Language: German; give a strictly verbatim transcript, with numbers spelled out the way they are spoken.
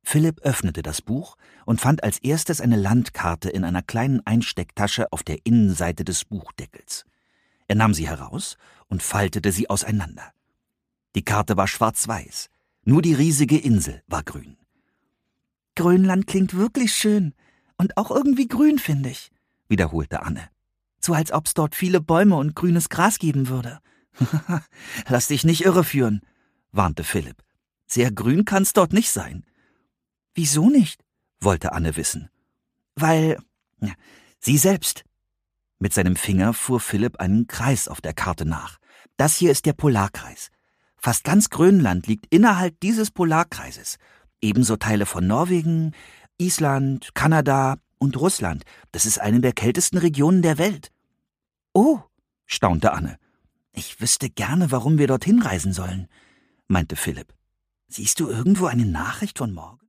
Philipp öffnete das Buch und fand als erstes eine Landkarte in einer kleinen Einstecktasche auf der Innenseite des Buchdeckels. Er nahm sie heraus und faltete sie auseinander. Die Karte war schwarz-weiß, nur die riesige Insel war grün. »Grönland klingt wirklich schön und auch irgendwie grün, finde ich«, wiederholte Anne. »So als ob's dort viele Bäume und grünes Gras geben würde.« »Lass dich nicht irreführen«, warnte Philipp. »Sehr grün kann's dort nicht sein.« »Wieso nicht?«, wollte Anne wissen. »Weil, ja, Sie selbst.« Mit seinem Finger fuhr Philipp einen Kreis auf der Karte nach. »Das hier ist der Polarkreis. Fast ganz Grönland liegt innerhalb dieses Polarkreises. Ebenso Teile von Norwegen, Island, Kanada und Russland. Das ist eine der kältesten Regionen der Welt.« »Oh«, staunte Anne. »Ich wüsste gerne, warum wir dorthin reisen sollen«, meinte Philipp. »Siehst du irgendwo eine Nachricht von morgen?«